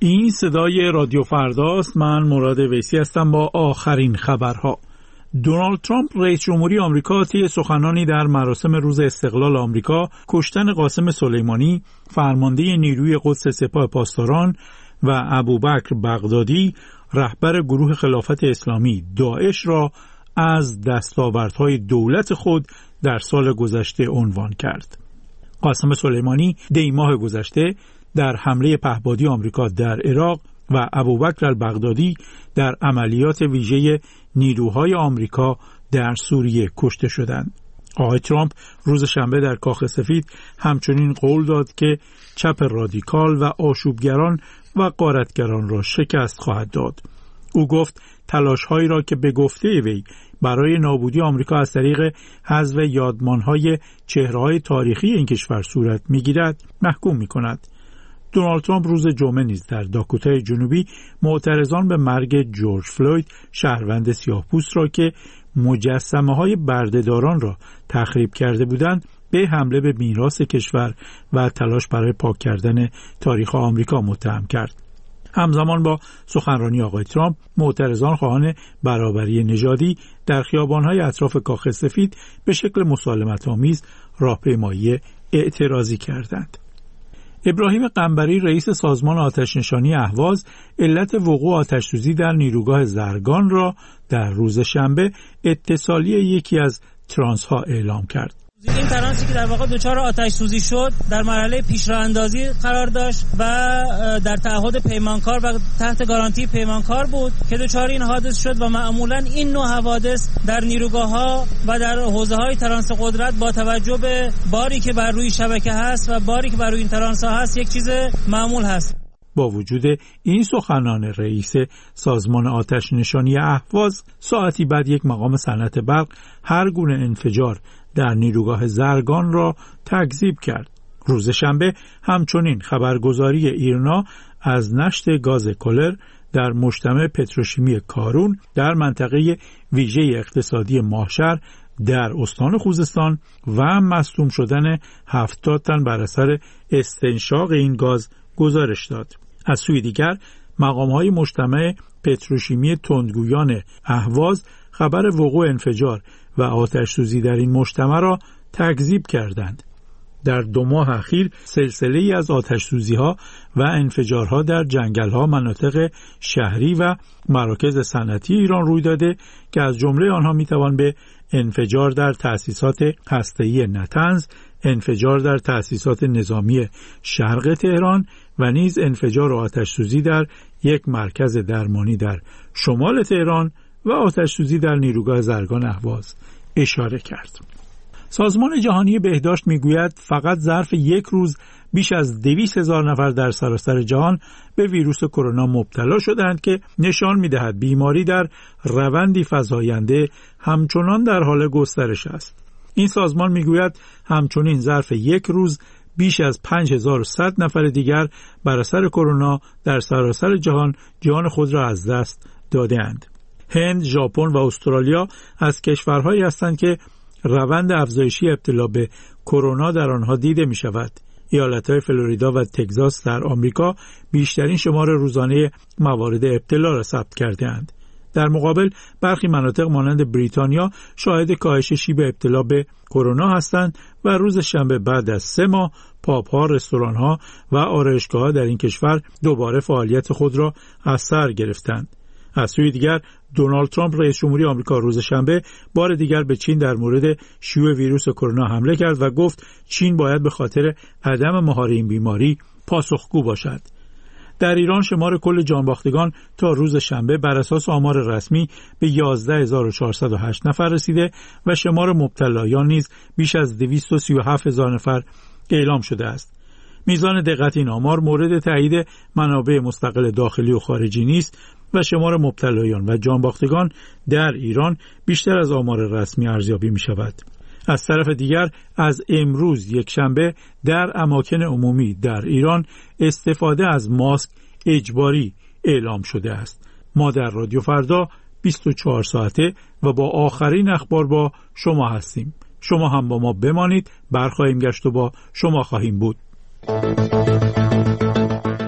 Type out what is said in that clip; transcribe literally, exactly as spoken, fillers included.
این صدای رادیو فرداست. من مراد ویسی هستم با آخرین خبرها. دونالد ترامپ رئیس جمهوری آمریکا طی سخنانی در مراسم روز استقلال آمریکا کشتن قاسم سلیمانی، فرمانده نیروی قدس سپاه پاسداران، و ابوبکر بغدادی، رهبر گروه خلافت اسلامی داعش را از دستاوردهای دولت خود در سال گذشته عنوان کرد. قاسم سلیمانی دی ماه گذشته در حمله پهپادی آمریکا در عراق و ابوبکر البغدادی در عملیات ویژه نیروهای آمریکا در سوریه کشته شدند. آقای ترامپ روز شنبه در کاخ سفید همچنین قول داد که چپ رادیکال و آشوبگران و غارتگران را شکست خواهد داد. او گفت تلاش‌هایی را که به گفته وی برای نابودی آمریکا از طریق حذف یادمان‌های چهره‌های تاریخی این کشور صورت می‌گیرد محکوم می‌کند. دونالد ترامپ روز جمعه نیز در داکوتای جنوبی معترضان به مرگ جورج فلوید شهروند سیاه‌پوست را که مجسمه‌های بردهداران را تخریب کرده بودند به حمله به میراث کشور و تلاش برای پاک کردن تاریخ آمریکا متهم کرد. همزمان با سخنرانی آقای ترامپ، معترضان خواهان برابری نژادی در خیابان‌های اطراف کاخ سفید به شکل مسالمت‌آمیز راهپیمایی اعتراضی کردند. ابراهیم قنبری رئیس سازمان آتش‌نشانی اهواز علت وقوع آتش‌سوزی در نیروگاه زرگان را در روز شنبه اتصالی یکی از ترانس‌ها اعلام کرد. این ترانسی که در واقع دچار آتش سوزی شد در مرحله پیشراه‌اندازی قرار داشت و در تعهد پیمانکار و تحت گارانتی پیمانکار بود که دچار این حادث شد و معمولا این نوع حوادث در نیروگاه‌ها و در حوزه‌های ترانس قدرت با توجه به باری که بر روی شبکه هست و باری که بر روی این ترانس‌ها هست یک چیز معمول هست. با وجود این سخنان رئیس سازمان آتش نشانی اهواز، ساعتی بعد یک مقام صنعت برق هر گونه انفجار در نیروگاه زرگان را تکذیب کرد. روز شنبه همچنین خبرگزاری ایرنا از نشت گاز کلر در مجتمع پتروشیمی کارون در منطقه ویژه اقتصادی ماهشهر در استان خوزستان و مصدوم شدن هفتاد تن بر اثر استنشاق این گاز گزارش داد. از سوی دیگر مقام‌های مجتمع پتروشیمی تندگویان اهواز خبر وقوع انفجار و آتش سوزی در این مجتمع را تکذیب کردند. در دو ماه اخیر سلسله‌ای از آتش سوزی‌ها و انفجارها در جنگل‌ها، مناطق شهری و مراکز صنعتی ایران روی داده که از جمله آنها می‌توان به انفجار در تأسیسات هسته‌ای نطنز، انفجار در تأسیسات نظامی شرق تهران و نیز انفجار و آتش سوزی در یک مرکز درمانی در شمال تهران و آتش سوزی در نیروگاه زرگان اهواز اشاره کرد. سازمان جهانی بهداشت میگوید فقط ظرف یک روز بیش از دویست هزار نفر در سراسر جهان به ویروس کرونا مبتلا شدند که نشان میدهد بیماری در روندی فزاینده همچنان در حال گسترش است. این سازمان میگوید همچنین ظرف یک روز بیش از پنج هزار و صد نفر دیگر بر اثر کرونا در سراسر جهان جان خود را از دست داده‌اند. هند، ژاپن و استرالیا از کشورهایی هستند که روند افزایشی ابتلا به کرونا در آنها دیده می شود. ایالتهای فلوریدا و تگزاس در آمریکا بیشترین شمار روزانه موارد ابتلا را ثبت کرده‌اند. در مقابل برخی مناطق مانند بریتانیا شاهد کاهش شیب ابتلا به کرونا هستند و روز شنبه بعد از سه ماه پاب‌ها، رستوران‌ها و آرایشگاه‌ها در این کشور دوباره فعالیت خود را از سر گرفتند. از سوی دیگر دونالد ترامپ رئیس جمهوری آمریکا روز شنبه بار دیگر به چین در مورد شیوع ویروس کرونا حمله کرد و گفت چین باید به خاطر عدم مهار این بیماری پاسخگو باشد. در ایران شمار کل جانباختگان تا روز شنبه بر اساس آمار رسمی به یازده هزار و چهارصد و هشت نفر رسیده و شمار مبتلایان نیز بیش از دویست و سی و هفت هزار نفر اعلام شده است. میزان دقت این آمار مورد تایید منابع مستقل داخلی و خارجی نیست و شمار مبتلایان و جانباختگان در ایران بیشتر از آمار رسمی ارزیابی می شود. از طرف دیگر از امروز یک شنبه در اماکن عمومی در ایران استفاده از ماسک اجباری اعلام شده است. ما در رادیو فردا بیست و چهار ساعته و با آخرین اخبار با شما هستیم. شما هم با ما بمانید، برخواهیم گشت و با شما خواهیم بود.